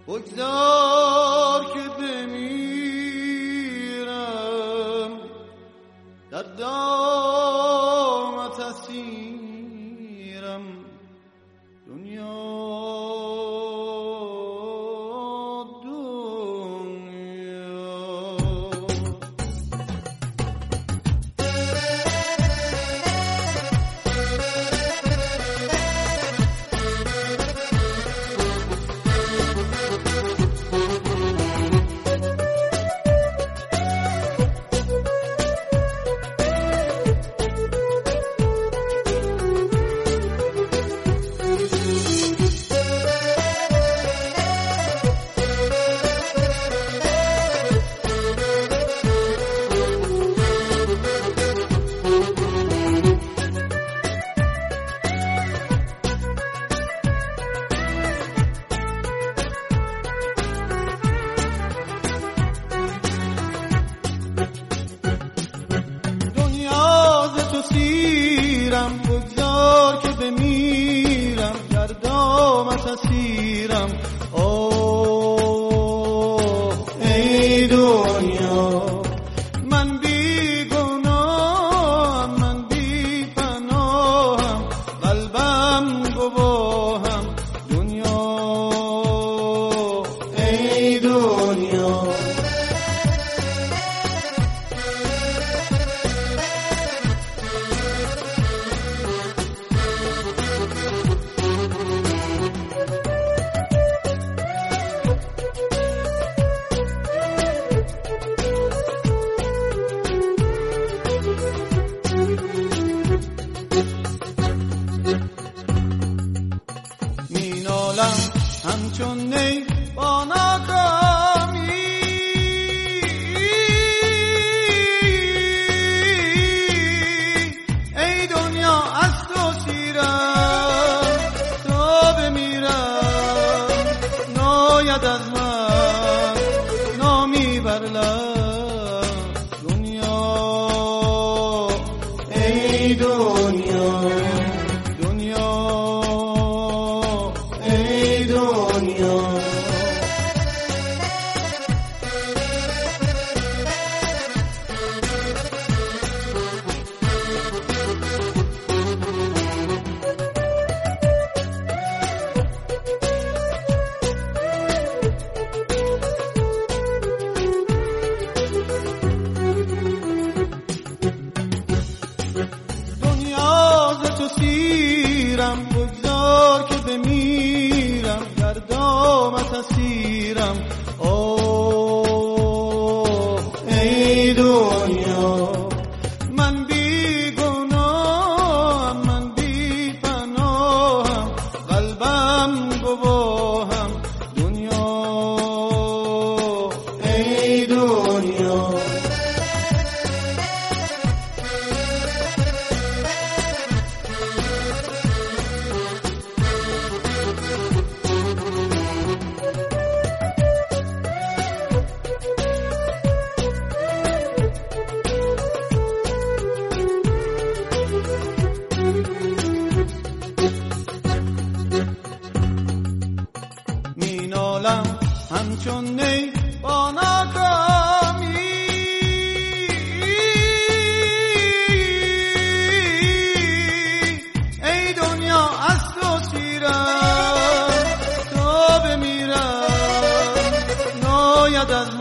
بگذار که بمیرم در دامت اسیرم دنیا بگذار که بمیرم در دامت اسیرم ای دنیا من بی گناهم من بی پناهم قلبم گواهم دنیا ای دنیا همچون نی با ناکامی ای دنیا از تو سیرم تا بمیرم ناید از من نامی بر لب دنیا ای دنیا بگذار که بمیرم در دامت اسیرم ای دنیا من بی گناهم من بی پناهم قلبم گواهم دنیا ای دنیا همچون نی با ناکامی ای دنیا از تو سیرم تا بمیرم ناید از